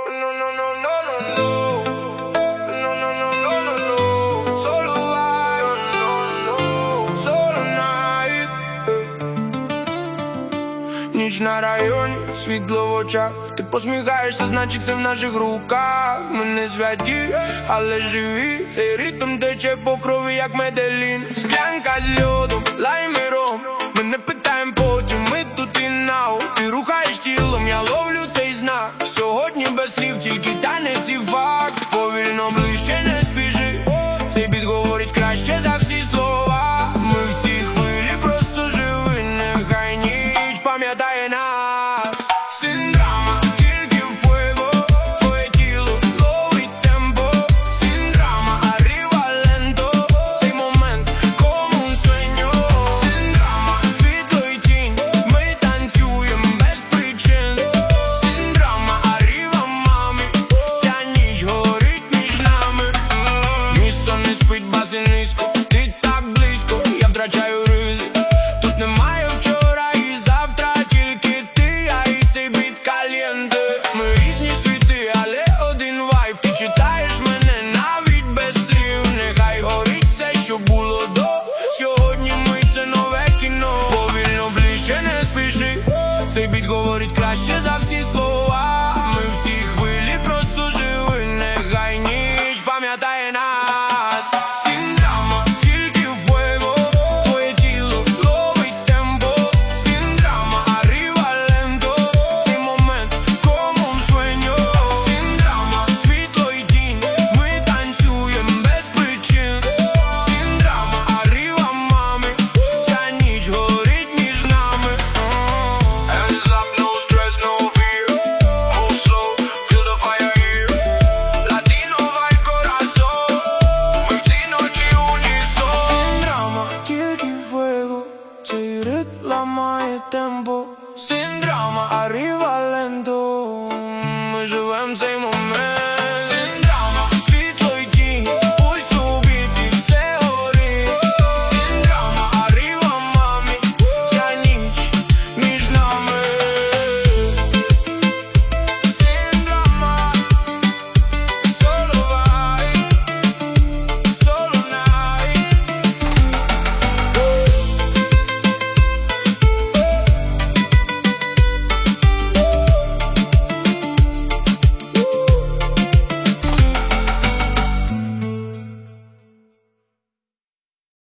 No, no, no, no, no, no. No, no, no, no, no, no. Solo vibe. No, no, no. Solo night. Ніч на районі, світло в очах. Ти посміхаєшся, значить це в наших руках. Ми не святі, але живі. Цей ритм тече по крові, як Меделін. Склянка з льодом, лайм і ром. Ми не питаємо потім, ми тут і нау. Ти рухаєш тілом, я ловлю цей знак. Сьогодні без слів, тільки